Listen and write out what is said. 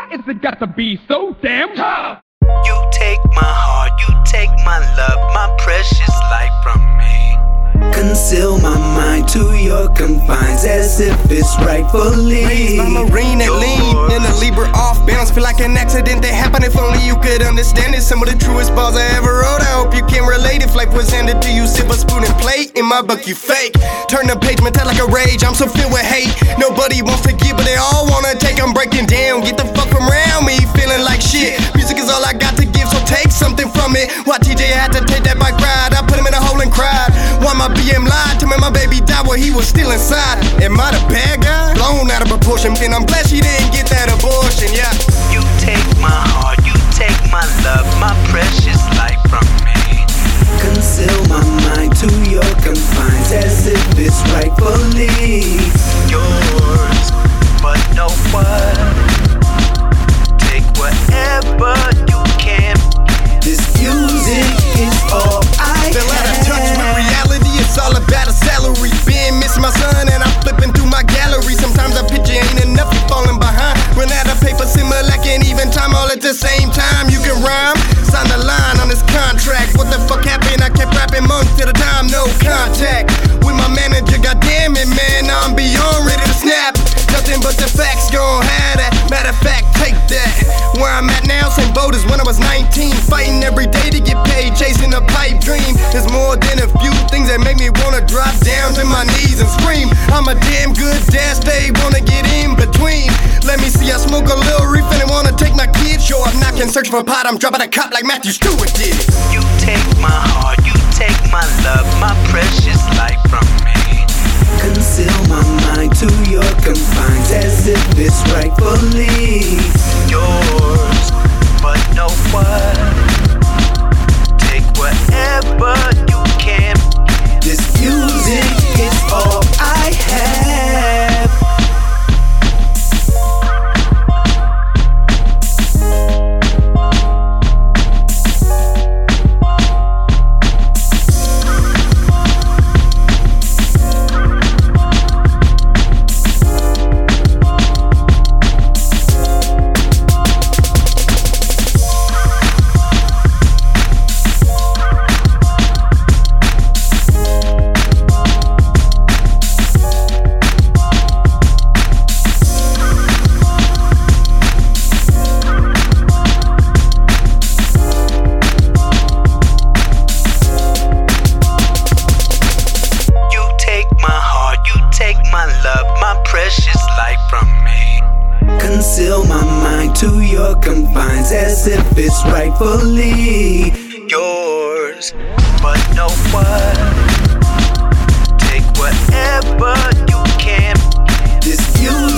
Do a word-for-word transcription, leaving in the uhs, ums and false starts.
is it got to be so damn tough? You take my heart, you take my love, my precious life from me. Conceal my mind to your confines as if it's rightfully Raised by Marine and lean in a Libra off balance. Feel like an accident that happened. If only you could understand it. Some of the truest bars I ever wrote. I hope you can relate. If life was handed to you, silver spoon and plate. In my book you fake. Turn the page, mental like a rage. I'm so filled with hate. Nobody wants to give, but they all wanna take. I'm breaking down. Get the fuck from around me. Feeling like shit. Music is all I got to give, so take something from it. Why T J had to take that bike ride? I put him in a hole and cried. Why my B M lied to me? My baby died while he was still inside. Am I the bad guy? Blown out of proportion. And I'm glad she didn't get that abortion. Yeah. You take my heart, you take my love, my precious life from me. Conceal my mind to your confines as if it's rightfully Yours, but no what? Take whatever you can. This music is all I Feel out of touch with have. reality. It's all about a salary. Been missing my son and I'm flipping through my gallery. Sometimes I picture ain't enough, you falling behind. Run out of paper, similar lacking even time all at the same time. You can rhyme, sign the line on this contract. What the fuck happened? I kept rapping months at a time, no contact with my manager. God damn it, man, now I'm beyond ready to snap. Nothing but the facts, gon' have that. Matter of fact, take that. Where I'm at now, same boat as when I was nineteen. Fighting every day to get paid, chasing a pipe dream. There's more than a few things that make me wanna drop down to my knees and scream. I'm a damn good dad, they wanna get in between. Let me see, I smoke a little reef and they wanna take my kids. Show up knocking, searching for pot, I'm dropping a cop like Matthew Stewart did. You take my heart, you take my love, my precious life from me. Conceal my mind to your confines as if it's rightfully Yours, but no what? Take whatever you can. This music is all I have. Conceal my mind to your confines as if it's rightfully Yours, but no what? Take whatever you can. This music